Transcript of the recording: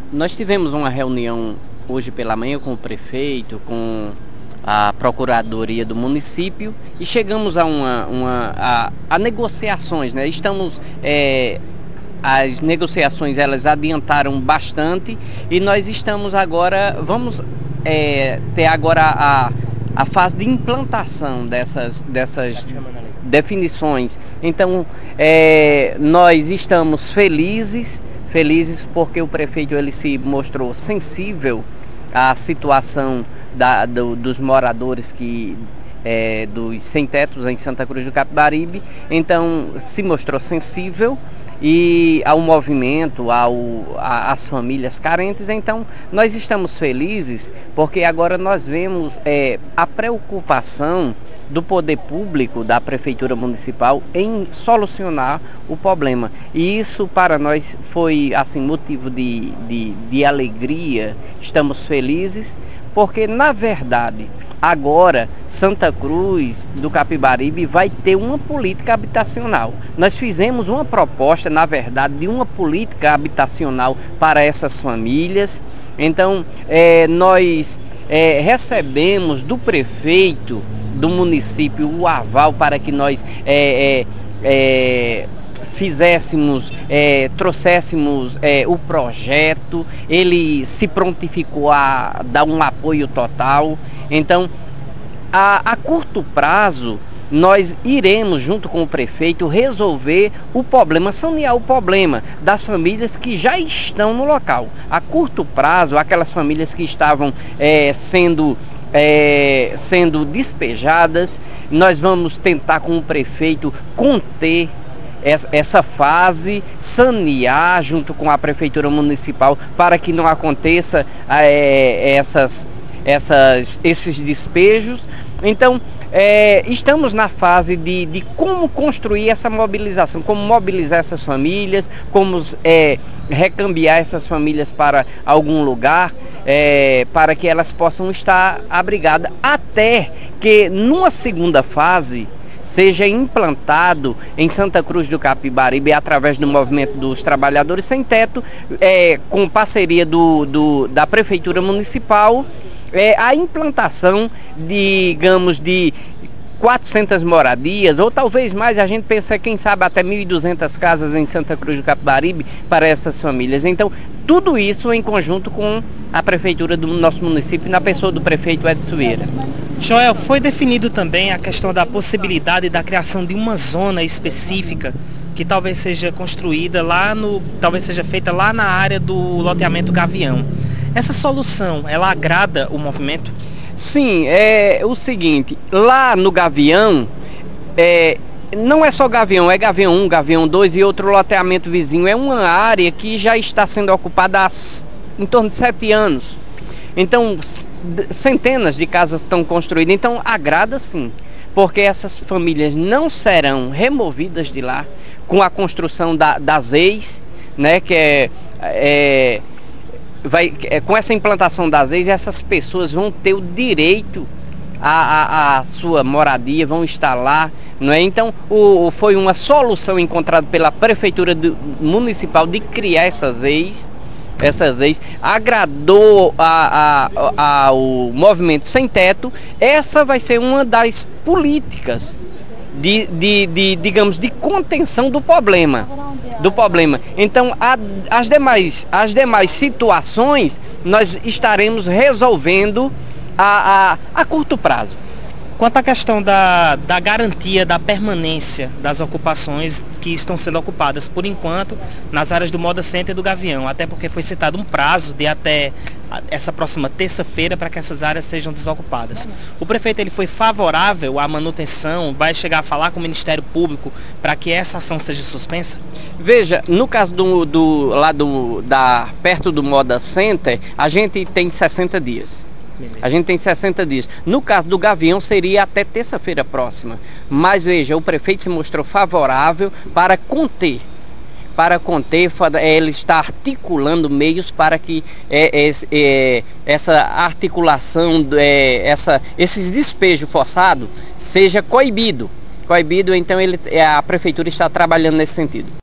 Nós tivemos uma reunião hoje pela manhã com o prefeito, com a Procuradoria do município e chegamos a negociações, né? As negociações elas adiantaram bastante e nós estamos agora, vamos ter agora a fase de implantação dessas definições. Então, nós estamos felizes porque o prefeito ele se mostrou sensível à situação dos moradores dos sem-tetos em Santa Cruz do Capibaribe. Então, se mostrou sensível e ao movimento, às famílias carentes. Então nós estamos felizes porque agora nós vemos a preocupação do poder público, da Prefeitura Municipal em solucionar o problema, e isso para nós foi assim motivo de alegria. Estamos felizes porque na verdade agora Santa Cruz do Capibaribe vai ter uma política habitacional. Nós fizemos uma proposta, na verdade, de uma política habitacional para essas famílias. Então, nós recebemos do prefeito do município o aval para que nós trouxéssemos o projeto. Ele se prontificou a dar um apoio total. Então, a curto prazo, nós iremos, junto com o prefeito, resolver o problema, sanear o problema das famílias que já estão no local. A curto prazo, aquelas famílias que estavam sendo despejadas, nós vamos tentar com o prefeito conter essa fase, sanear junto com a Prefeitura Municipal para que não aconteça esses despejos. Então, estamos na fase de como construir essa mobilização, como mobilizar essas famílias, como recambiar essas famílias para algum lugar, para que elas possam estar abrigadas, até que numa segunda fase seja implantado em Santa Cruz do Capibaribe, através do movimento dos trabalhadores sem teto, com parceria da Prefeitura Municipal, a implantação, digamos, de 400 moradias, ou talvez mais. A gente pensa, quem sabe, até 1.200 casas em Santa Cruz do Capibaribe para essas famílias. Então, tudo isso em conjunto com a Prefeitura do nosso município, na pessoa do prefeito Edson Vieira. Joel, foi definido também a questão da possibilidade da criação de uma zona específica que talvez seja construída talvez seja feita lá na área do loteamento Gavião. Essa solução, ela agrada o movimento? Sim, é o seguinte, lá no Gavião, não é só Gavião, é Gavião 1, Gavião 2 e outro loteamento vizinho. É uma área que já está sendo ocupada há em torno de 7 anos. Então, centenas de casas estão construídas. Então, agrada sim, porque essas famílias não serão removidas de lá com a construção das EIs, né, com essa implantação das EIs, essas pessoas vão ter o direito à sua moradia, vão estar lá, não é? Então, foi uma solução encontrada pela Prefeitura Municipal de criar essas EIs. Agradou ao movimento sem teto. Essa vai ser uma das políticas digamos, de contenção do problema. Então, as demais situações nós estaremos resolvendo a curto prazo. Quanto à questão da garantia da permanência das ocupações que estão sendo ocupadas, por enquanto, nas áreas do Moda Center e do Gavião, até porque foi citado um prazo de até essa próxima terça-feira para que essas áreas sejam desocupadas. O prefeito ele foi favorável à manutenção, vai chegar a falar com o Ministério Público para que essa ação seja suspensa? Veja, no caso perto do Moda Center, a gente tem 60 dias. A gente tem 60 dias. No caso do Gavião seria até terça-feira próxima. Mas veja, o prefeito se mostrou favorável para conter. Ele está articulando meios para que essa articulação, esses despejos forçados seja coibido. Então a prefeitura está trabalhando nesse sentido.